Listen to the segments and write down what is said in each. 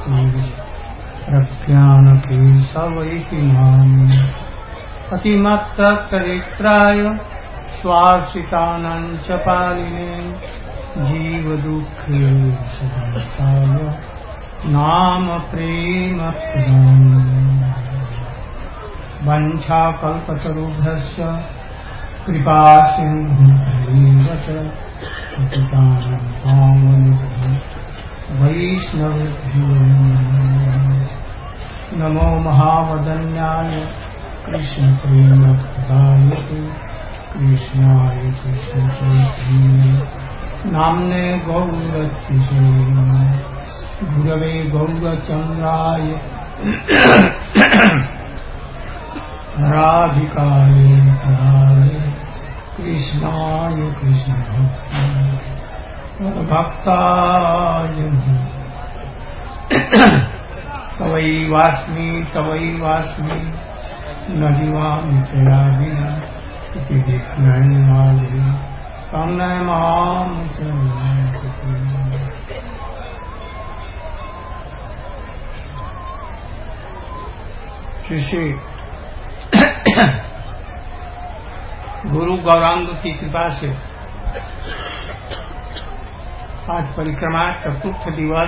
प्रज्ञानकेशवैहिनाम् अतिमत्तचरित्राय स्वार्थितानां च पालिने जीवदुःखे सदाय नाम प्रेम वंशाकल्पतरुभ्यश्च कृपा सिन्धुभ्यैव च पतितानां पावनेभ्यो वैष्णवेभ्यो नमो महावदन्याय कृष्णप्रेमप्रदायते कृष्णाय कृष्णचैतन्ये नाम्ने गौरतिसे गुरवे गौरचन्द्राय राधिकाय पराय कृष्णाय कृष्णभक्ताय तवैवास्मि न जीवामि त्वया विना इति विज्ञानमादि तं न मां च श्री गुरु गौरांग की कृपा से आज परिक्रमा चतुर्थ दिवस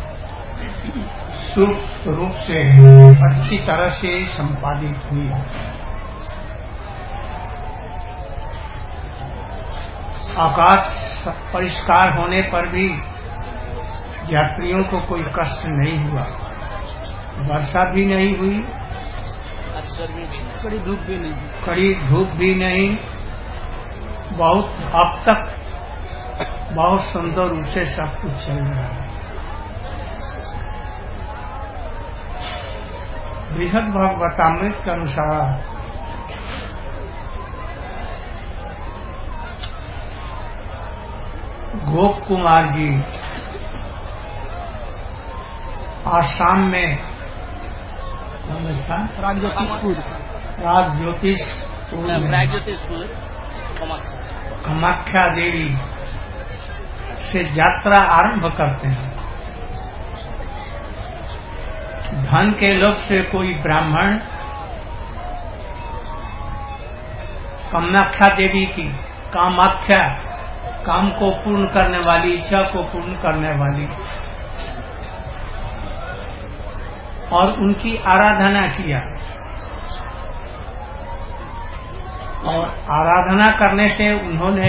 सूक्ष्म रूप से अच्छी तरह से संपादित हुई। आकाश परिष्कार होने पर भी यात्रियों को कोई कष्ट नहीं हुआ, वर्षा भी नहीं हुई, कड़ी धूप भी नहीं, बहुत अब तक बहुत सुंदर रूप से सब कुछ चल रहा है। बृहद भागवतामृत के अनुसार गोप कुमार जी आसाम में राजज्योतिषपुर कामाख्या देवी से यात्रा आरंभ करते हैं। धन के लोभ से कोई ब्राह्मण कामाख्या देवी की, कामाख्या काम को पूर्ण करने वाली, इच्छा को पूर्ण करने वाली, और उनकी आराधना किया। और आराधना करने से उन्होंने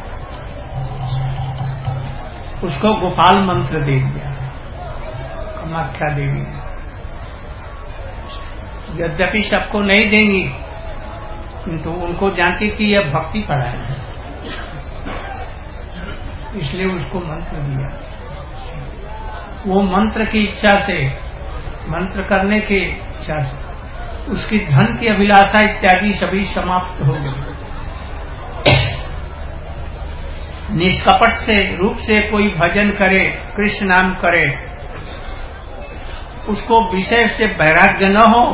उसको गोपाल मंत्र दे दिया कामाख्या देवी ने। यद्यपि सबको नहीं देंगी, किंतु उनको जानती थी यह भक्ति परायण है, इसलिए उसको मंत्र दिया। वो मंत्र की इच्छा से, मंत्र करने की इच्छा से उसकी धन की अभिलाषा इत्यादि सभी समाप्त हो गई। निष्कपट से रूप से कोई भजन करे, कृष्ण नाम करे, उसको विषय से वैराग्य न हो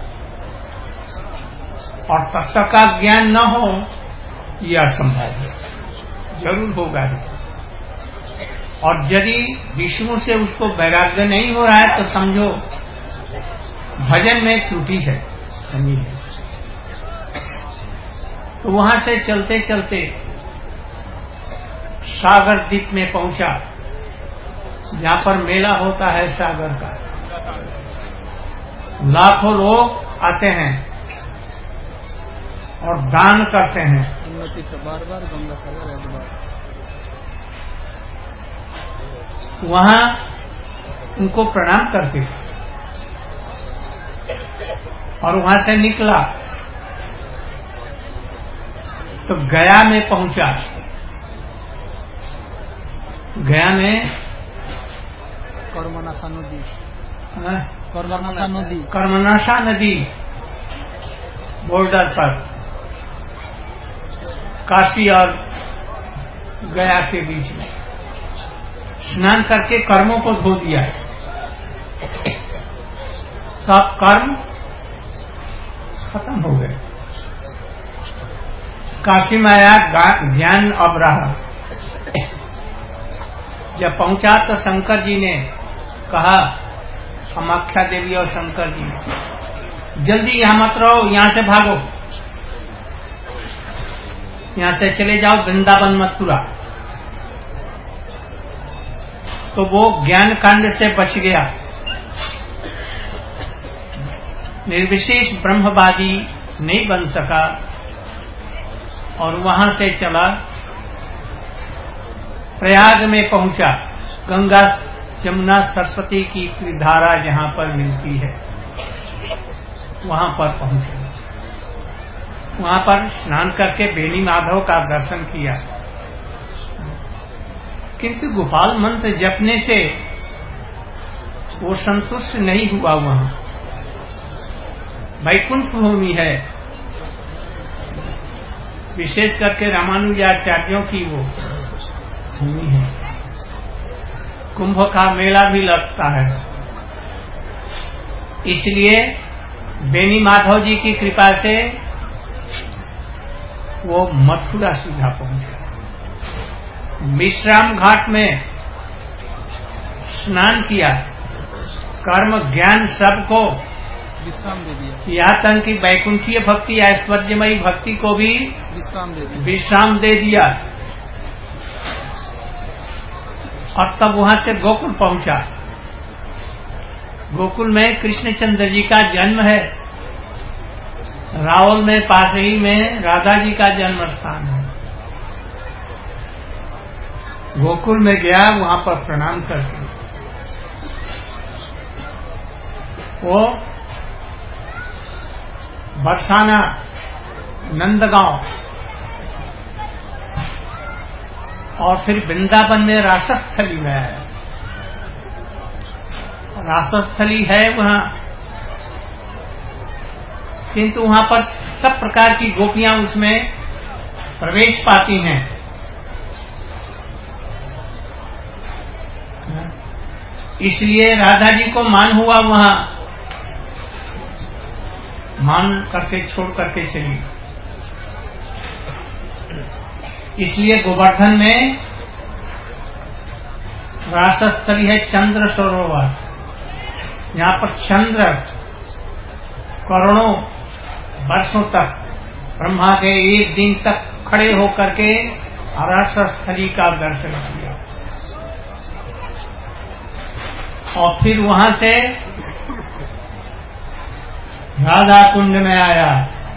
और तत्व का ज्ञान न हो, यह असंभव है। जरूर होगा। और यदि विष्णु से उसको वैराग्य नहीं हो रहा है तो समझो भजन में त्रुटि है, कमी है। तो वहां से चलते चलते सागर द्वीप में पहुंचा, जहां पर मेला होता है सागर का। लाखों लोग आते हैं और दान करते हैं। वहां उनको प्रणाम करके और वहां से निकला तो गया में पहुंचा। गया में कर्मनाशा नदी बॉर्डर पर काशी और गया के बीच में स्नान करके कर्मों को धो दिया। सब कर्म खत्म हो गए। काशी में आया, ज्ञान अब रहा। जब पहुंचा तो शंकर जी ने कहा कामाख्या देवी और शंकर जी, जल्दी यहाँ मत रहो, यहाँ से भागो, यहाँ से चले जाओ वृंदावन मथुरा। तो वो ज्ञान कांड से बच गया, निर्विशेष ब्रह्मवादी नहीं बन सका और वहां से चला प्रयाग में पहुंचा। गंगा यमुना सरस्वती की धारा जहां पर मिलती है वहां पर पहुंचे। वहां पर स्नान करके बेनी माधव का दर्शन किया, किंतु गोपाल मंत्र जपने से वो संतुष्ट नहीं हुआ। वहां वैकुंठ भूमि है, विशेष करके रामानुजाचार्यों की वो भूमि है, कुंभ का मेला भी लगता है। इसलिए बेनी माधव जी की कृपा से वो मथुरा सीधा पहुंचे। विश्राम घाट में स्नान किया, कर्म ज्ञान सबको विश्राम दे दिया, यहाँ तक कि वैकुंठीय भक्ति ऐश्वर्यमयी भक्ति को भी विश्राम दे दिया। और तब वहां से गोकुल पहुंचा। गोकुल में कृष्णचंद्र जी का जन्म है, रावल में पास ही में राधा जी का जन्म स्थान है। गोकुल में गया, वहां पर प्रणाम करके वो बरसाना, नंदगांव और फिर वृंदावन में रासस्थली में आया। रासस्थली है वहां, किंतु वहां पर सब प्रकार की गोपियां उसमें प्रवेश पाती हैं। इसलिए राधा जी को मान हुआ, वहां मान करके छोड़ करके चली। इसलिए गोवर्धन में रासस्थली है चंद्र सरोवर, यहाँ पर चंद्र करोड़ों वर्षों तक, ब्रह्मा के एक दिन तक खड़े होकर के रासस्थली का दर्शन किया। और फिर वहां से राधा कुंड में आया,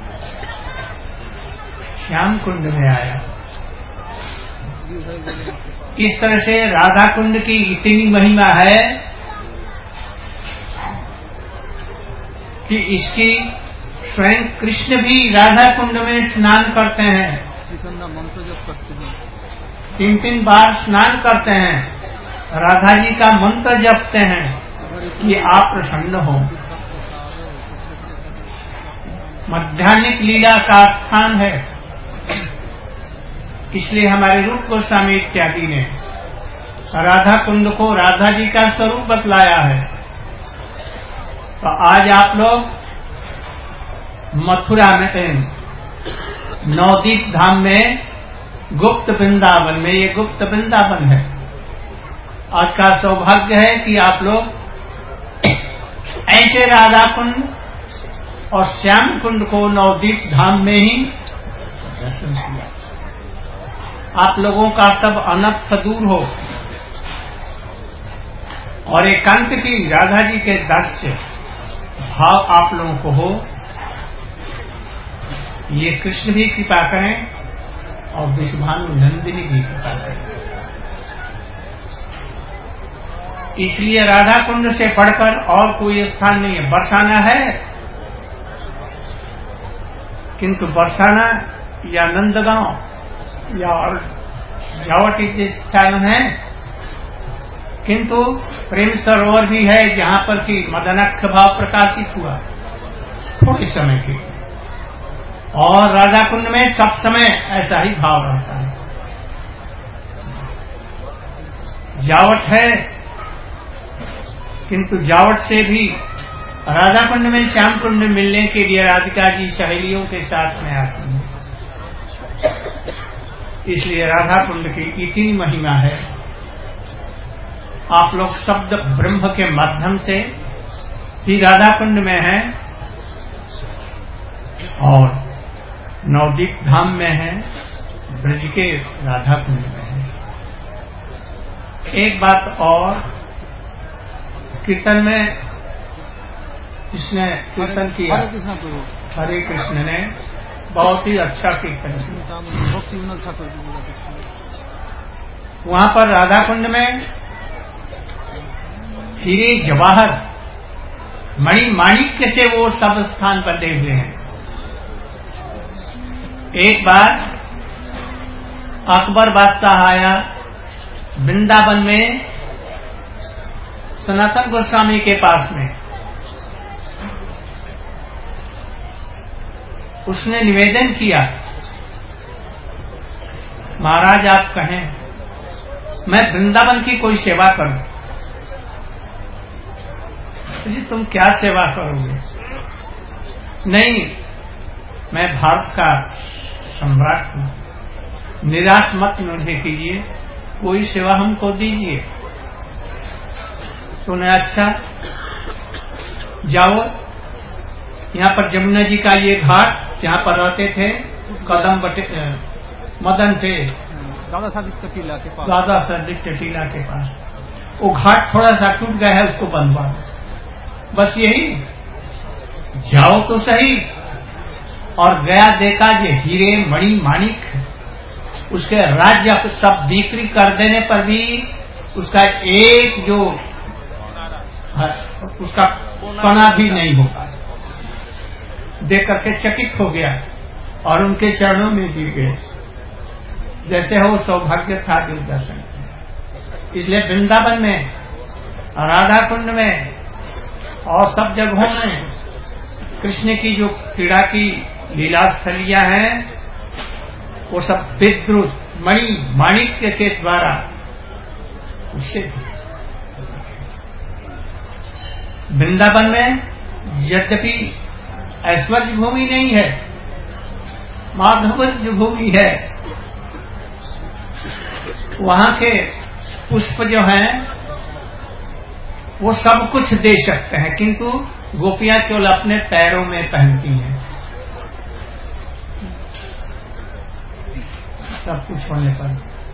श्याम कुंड में आया। इस तरह से राधा कुंड की इतनी महिमा है कि इसकी स्वयं कृष्ण भी राधा कुंड में स्नान करते हैं, मंत्र जप करते हैं, 3-3 बार स्नान करते हैं, राधा जी का मंत्र जपते हैं कि आप प्रसन्न हो। मध्याह्निक लीला का स्थान है, इसलिए हमारे रूप गोस्वामी इत्यादि ने राधा कुंड को राधा जी का स्वरूप बतलाया है। तो आज आप लोग मथुरा में नवदीप धाम में गुप्त वृंदावन में, ये गुप्त वृंदावन है। आज का सौभाग्य है कि आप लोग ऐसे राधा कुंड और श्याम कुंड को नवदीप धाम में ही दर्शन किया। आप लोगों का सब अनर्थ दूर हो और एकांत की राधा जी के दर्शन भाव आप लोगों को हो, ये कृष्ण भी कृपा करें और विश्वानु नंदिनी भी कृपा करें। इसलिए राधा कुंड से बढ़कर और कोई स्थान नहीं है। बरसाना है, किंतु बरसाना या नंदगांव या और जावट स्थान है, किंतु प्रेम सरोवर भी है जहां पर कि मदनाक्ष भाव प्रकाशित हुआ थोड़े समय के, और राधा कुंड में सब समय ऐसा ही भाव रहता है। जावट है, किंतु जावट से भी राधा कुंड में श्याम कुंड में मिलने के लिए राधिका जी सहेलियों के साथ में आती हैं। इसलिए राधा कुंड की इतनी महिमा है। आप लोग शब्द ब्रह्म के माध्यम से भी राधा कुंड में है और नवदीप धाम में है, ब्रज के राधा कुंड में है। एक बात और, कीर्तन में जिसने कीर्तन किया हरे कृष्ण ने बहुत ही अच्छा कीर्तन किया। वहां पर राधा कुंड में हीरे जवाहर मणि माणिक्य से वो सब स्थान बने हुए हैं। एक बार अकबर बादशाह आया वृंदावन में सनातन गोस्वामी के पास में, उसने निवेदन किया, महाराज आप कहें मैं वृंदावन की कोई सेवा करूं। जी तुम क्या सेवा करोगे? नहीं, मैं भारत का सम्राट हूं, निराश मत मुझे कीजिए, कोई सेवा हमको दीजिए। तो ने अच्छा जाओ, यहाँ पर जमुना जी का ये घाट जहाँ पर रहते थे कदम मदन थे दादा सादिक टीला के पास, वो घाट थोड़ा सा टूट गया है, उसको बनवा, बस यही। जाओ तो सही। और गया देखा ये हीरे मणि माणिक, उसके राज्य सब बिक्री कर देने पर भी उसका एक जो उसका कणा भी नहीं होगा। देख करके चकित हो गया और उनके चरणों में गिर गए, जैसे हो सौभाग्य था जो दर्शन। इसलिए वृंदावन में, राधा कुंड में और सब जगहों में कृष्ण की जो क्रीड़ा की लीला स्थलियां हैं वो सब विद्रुत मणि माणिक्य के द्वारा उससे। वृंदावन में यद्यपि ऐश्वर्य भूमि नहीं है, माधुर्य भूमि है, वहां के पुष्प जो हैं वो सब कुछ दे सकते हैं, किंतु गोपियां केवल अपने पैरों में पहनती हैं। सब कुछ होने पर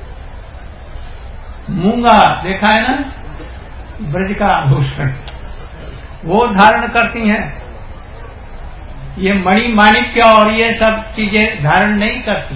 मूंगा देखा है ना, ब्रज का आभूषण वो धारण करती हैं, ये मणि माणिक्य और ये सब चीजें धारण नहीं करती।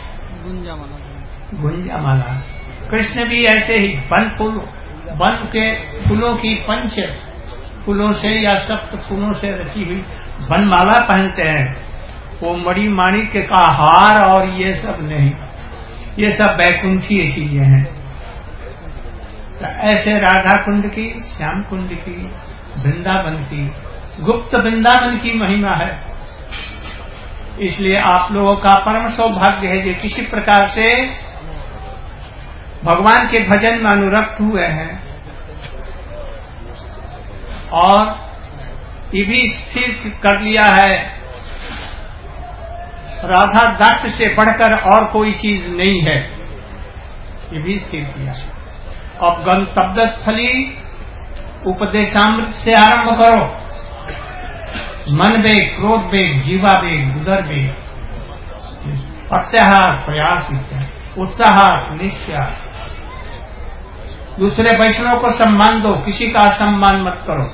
गुंजामाला कृष्ण भी ऐसे ही वन के फूलों की पंच फूलों से या सप्त फूलों से रची हुई वनमाला पहनते हैं। वो मणि माणिक्य का हार और ये सब नहीं, ये सब बैकुंठीय चीजें हैं। तो ऐसे राधा कुंड की, श्याम कुंड की, वृंदावन की, गुप्त वृंदावन की महिमा है। इसलिए आप लोगों का परम सौभाग्य है जो किसी प्रकार से भगवान के भजन में अनुरक्त हुए हैं और ये भी स्थिर कर लिया है राधा दास से बढ़कर और कोई चीज नहीं है, ये भी स्थिर किया। अब गंतव्य स्थली उपदेशामृत से आरंभ करो, मन वेग, क्रोध वेग, जीवा वेग, उदर वेग, प्रत्याहार, प्रयास, उत्साह, निश्चय। दूसरे वैष्णव को सम्मान दो, किसी का सम्मान मत करो।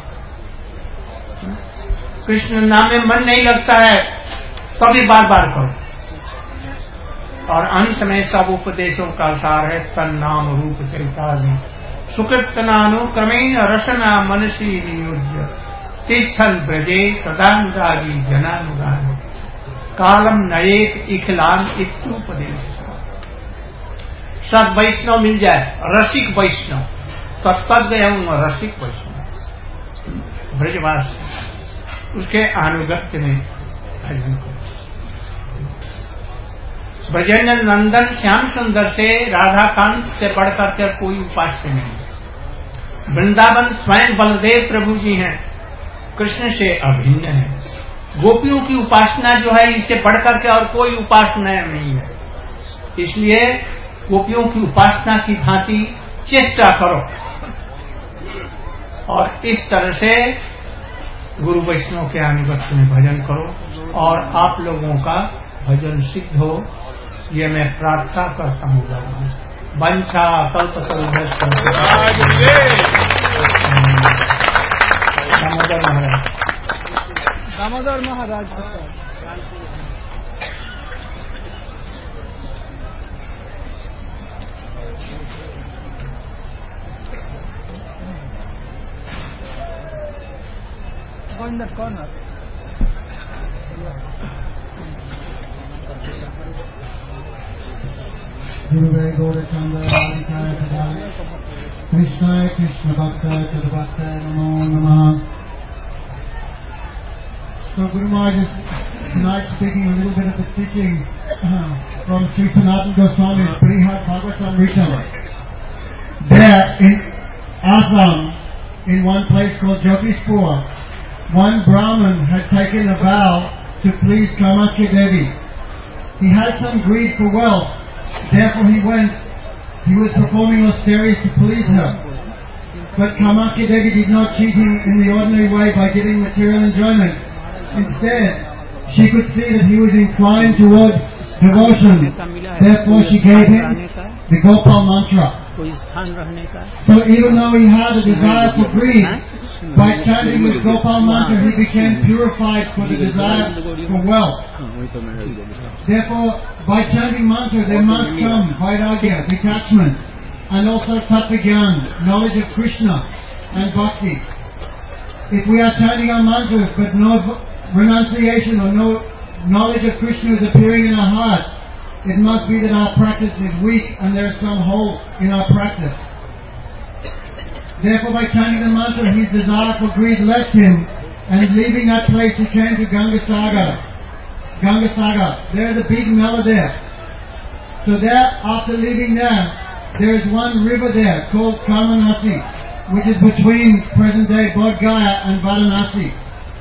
कृष्ण नाम में मन नहीं लगता है तो भी बार बार करो। और अंत में सब उपदेशों का सार है तन्नाम रूप चरितादि सुकृतनानुक्रमेण रसना मनसी नियोज्य तिष्ठन ब्रजे तदानुरागी जनानुरागी कालम नयेत इखलान इत्युपदेश। सद वैष्णव मिल जाए, रसिक वैष्णव, तत्पद एवं रसिक वैष्णव ब्रजवास, उसके अनुगत्य में भजन करो। ब्रजेंद्र नंदन श्याम सुंदर से, राधाकांत से बढ़कर के कोई उपास्य नहीं। वृंदावन स्वयं बलदेव प्रभु जी हैं, कृष्ण से अभिन्न है। गोपियों की उपासना जो है इससे बढ़कर के और कोई उपासना नहीं है। इसलिए गोपियों की उपासना की भांति चेष्टा करो और इस तरह से गुरु वैष्णव के आनुगत्य में भजन करो और आप लोगों का भजन सिद्ध हो, ये मैं प्रार्थना करता हूँ भगवान। वंशा कल्पतरुभ्यश्च दामोदर महाराज। दामोदर महाराज go in that corner. Guruvai Gaurachandra Radhikaya Kadali Krishnaya Krishna Bhaktaya Tadbhaktaya Namo Namaha. So Guru Maharaj is tonight speaking a little bit of the teaching from Sri Sanatana Goswami's Brihad Bhagavatamrita. There in Assam, in one place called Jogishpur, one Brahmin had taken a vow to please Kamakya Devi. He had some greed for wealth, therefore he was performing austerities to please her. But Kamakya Devi did not cheat him in the ordinary way by giving material enjoyment. Instead, she could see that he was inclined toward devotion, therefore she gave him the Gopal mantra. So even though he had a desire for greed, by chanting this Gopal mantra he became purified for the desire for wealth. Therefore, by chanting mantra there must come vairagya, detachment, and also tattva-gyan, knowledge of Krishna and bhakti. If we are chanting our mantras but no renunciation or no knowledge of Krishna is appearing in our heart, it must be that our practice is weak and there is some hole in our practice. Therefore, by chanting the mantra, his desire for greed left him, and leaving that place he came to Gangasagar. There is a big mela there. So there, after leaving there is one river there called Karmanasi, which is between present-day Bodh Gaya and Varanasi.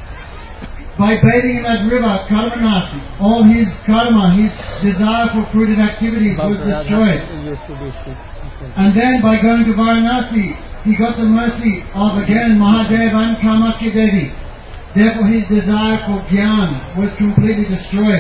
By bathing in that river, Karmanasi, all his karma, his desire for fruited activities was destroyed. And then by going to Varanasi, he got the mercy of again Mahadev and Kamakya Devi. Therefore his desire for Gyan was completely destroyed.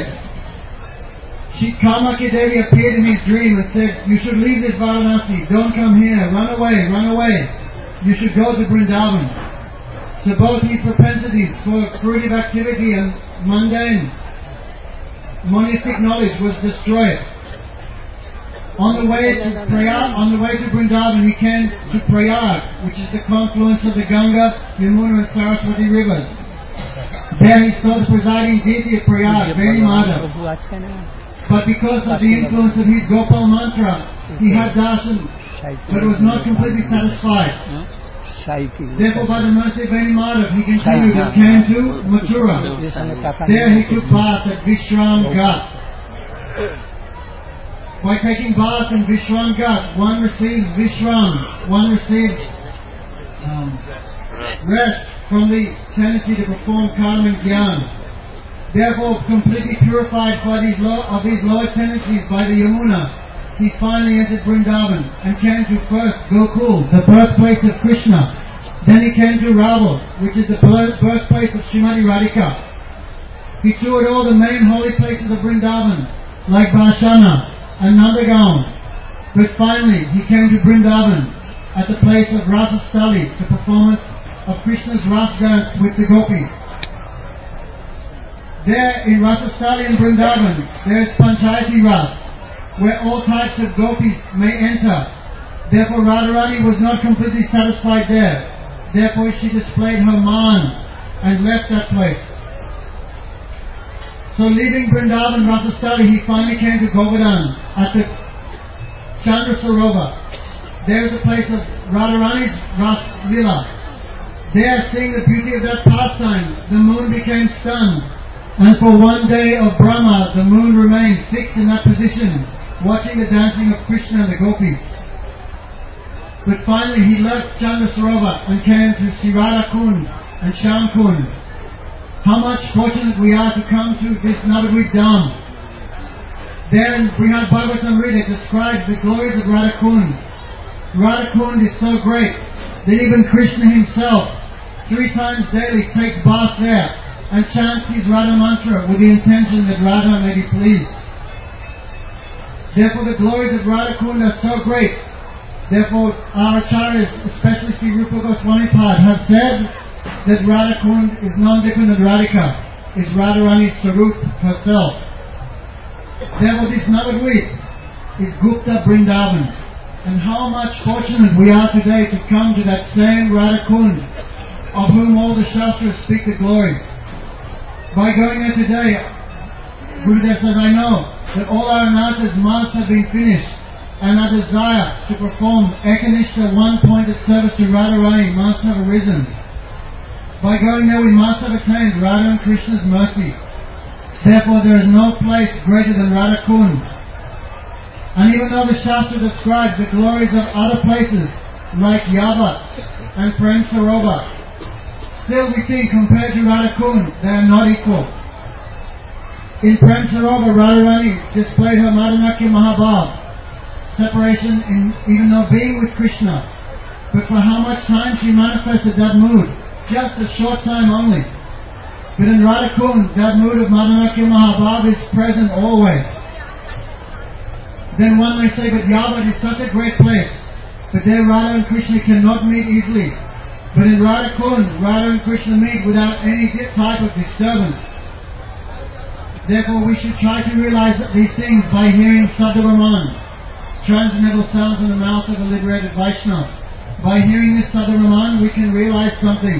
Kamakya Devi appeared in his dream and said, "You should leave this Varanasi, don't come here, run away. You should go to Vrindavan." So both his propensities for fruitive activity and mundane monistic knowledge was destroyed. On the way to Vrindavan, he came to Prayag, which is the confluence of the Ganga, Yamuna and Saraswati rivers. There he saw the presiding deity of Prayag, Veni Madhav. But because of the influence of his Gopal mantra, he had darshan, but was not completely satisfied. Therefore, by the mercy of Veni Madhav, he continued and came to Mathura. There he took bath at Vishram Ghat. By taking bath in Vishram Ghat, one receives Vishram, one receives rest from the tendency to perform karma and gyan. Therefore, completely purified by these lower tendencies by the Yamuna, he finally entered Vrindavan and came to first Gokul, the birthplace of Krishna. Then he came to Raval, which is the birthplace of Srimati Radhika. He toured all the main holy places of Vrindavan, like Bashana and Nandagaon. But finally, he came to Vrindavan at the place of Rasastali, the performance of Krishna's Ras dance with the gopis. There in Rasastali and Vrindavan, there is Panchayati Ras, where all types of gopis may enter. Therefore, Radharani was not completely satisfied there. Therefore, she displayed her man and left that place. So leaving Vrindavan Rasastali, he finally came to Govardhan at the Chandra Sarovar. There is a place of Radharani's Ras Lila. There, seeing the beauty of that pastime, the moon became stunned, and for one day of Brahma, the moon remained fixed in that position, watching the dancing of Krishna and the gopis. But finally he left Chandra Sarovar and came to Sirada Kund and Sham Kund. How much fortunate we are to come to this Navadvip Dham. There in Brihad Bhagavatamrita describes the glories of Radha Kund. Radha Kund is so great that even Krishna himself 3 times daily takes bath there and chants his Radha mantra with the intention that Radha may be pleased. Therefore the glories of Radha Kund are so great. Therefore our acharyas, especially Sri Rupa Goswami Pad, have said that Radha Kund is non-different than Radhika, is Radharani Sarup herself. Therefore this Navadvip is Gupta Vrindavan. And how much fortunate we are today to come to that same Radha Kund, of whom all the Shastras speak the glories. By going there today, Gurudev says, I know that all our anarthas must have been finished, and our desire to perform Ekanishta one-pointed service to Radharani must have arisen. By going there we must have attained Radha and Krishna's mercy. Therefore there is no place greater than Radha Kund. And even though the Shastra describes the glories of other places, like Yavat and Prem Sarovar, still we think compared to Radha Kund, they are not equal. In Prem Sarovar, Radharani displayed her Madhanakya Mahabhav, separation in even though being with Krishna. But for how much time she manifested that mood? Just a short time only. But in Radha Kund, that mood of Madhanakya Mahabhav is present always. Then one may say, but Yavat is such a great place, but there Radha and Krishna cannot meet easily. But in Radha Kund, Radha and Krishna meet without any type of disturbance. Therefore we should try to realize these things by hearing Sadharaman, transcendental sounds in the mouth of a liberated Vaishnava. By hearing this Sadharaman, we can realize something.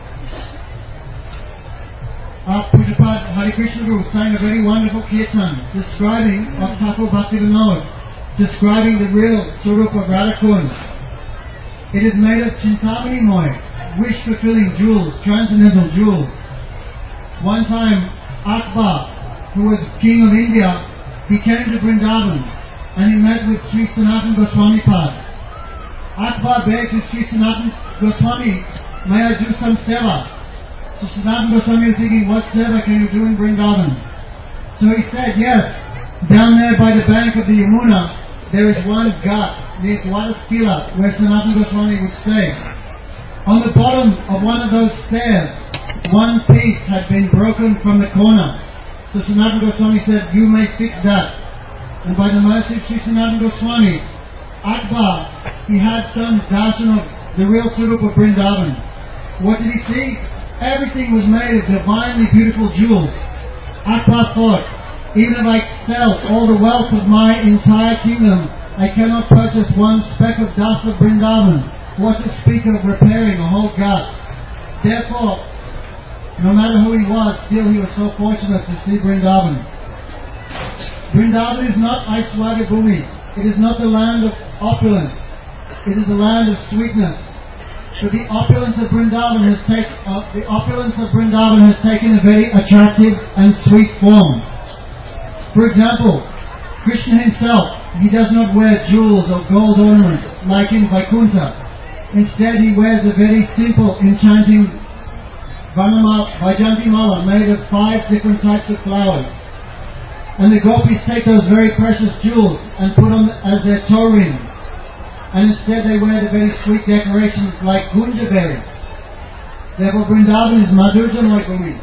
Pujapad Hari Krishna Guru sang a very wonderful kirtan describing of Thakur Bhaktivinoda, describing the real Swarup of Radha Kund. It is made of Chintamani Moy, wish-fulfilling jewels, transcendental jewels. One time, Akbar, who was king of India, he came to Vrindavan and he met with Sri Sanatana Goswami Pad. Akbar begged to Sri Sanatana Goswami, may I do some seva? So Sanatana Goswami was thinking, what seva can you do in Vrindavan? So he said, yes, down there by the bank of the Yamuna, there is one ghat, near Dwadastila, where Sanatana Goswami would stay. On the bottom of one of those stairs, one piece had been broken from the corner. So Sanatana Goswami said, you may fix that. And by the mercy of Sri Sanatana Goswami, Akbar, he had some darshan of the real Swarup of Vrindavan. What did he see? Everything was made of divinely beautiful jewels. Akbar thought, even if I sell all the wealth of my entire kingdom, I cannot purchase one speck of dust of Vrindavan. What to speak of repairing a whole ghat? Therefore, no matter who he was, still he was so fortunate to see Vrindavan. Vrindavan is not Aishwarya Bhumi. It is not the land of opulence. It is the land of sweetness. So the opulence of Vrindavan has taken a very attractive and sweet form. For example, Krishna himself, he does not wear jewels or gold ornaments like in Vaikuntha. Instead, he wears a very simple, enchanting Vajanti Mala made of 5 different types of flowers. And the gopis take those very precious jewels and put them as their toe rings. And instead they wear the very sweet decorations like gunja berries. Therefore Vrindavan is Madhurjamoy Bhumi.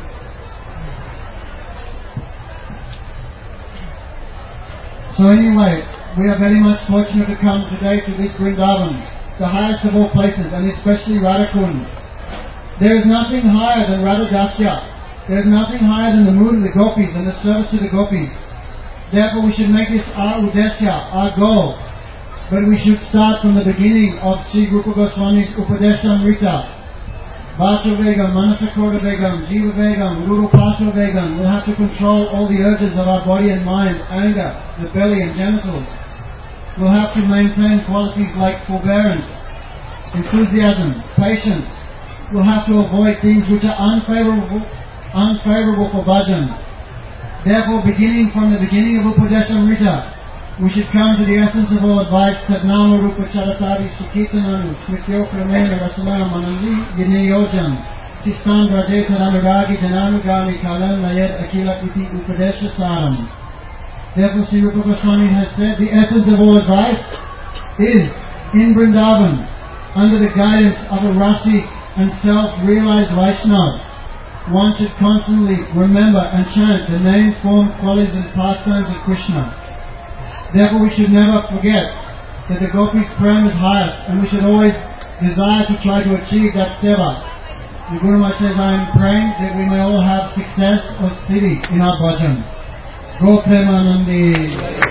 So anyway, we are very much fortunate to come today to this Vrindavan, the highest of all places, and especially Radha Kund. There is nothing higher than Radha Dasya. There is nothing higher than the mood of the gopis and the service to the gopis. Therefore we should make this our udesya, our goal. But we should start from the beginning of Sri Rupa Goswami's Upadeshamrita. Vacha Vegam, Manasakota Vegam, Jiva Vegam, Rurupasa Vegam. We'll have to control all the urges of our body and mind, anger, the belly and genitals. We'll have to maintain qualities like forbearance, enthusiasm, patience. We'll have to avoid things which are unfavorable for bhajan. Therefore, beginning from the beginning of Upadeshamrita, we should come to the essence of all advice. Sadnama Rupa Charatari Sukhitananu Smrityo Kramena Rasana Manandi Yineyojam Tistan Radeta Anuragi Jananugami Kalan Nayed Akila Iti Upadesha Saram. Therefore, Sri Rupa Goswami has said the essence of all advice is in Vrindavan, under the guidance of a Rasik and self-realized Vaishnava, one should constantly remember and chant the name, form, qualities and pastimes of Krishna. Therefore we should never forget that the gopis' prem is highest, and we should always desire to try to achieve that seva. The Guru Maharaj says, I am praying that we may all have success or siddhi in our bhajan. Go Premanandi.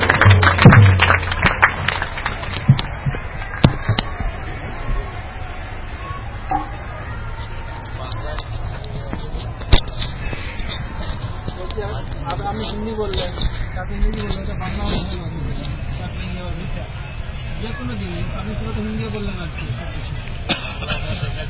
আমি হিন্দি বললেন, তাকে ইংরেজি বললেন, এটা বাংলা যে কোনো জিনিস আপনি পুরো তো হিন্দিও বললেন আর কি।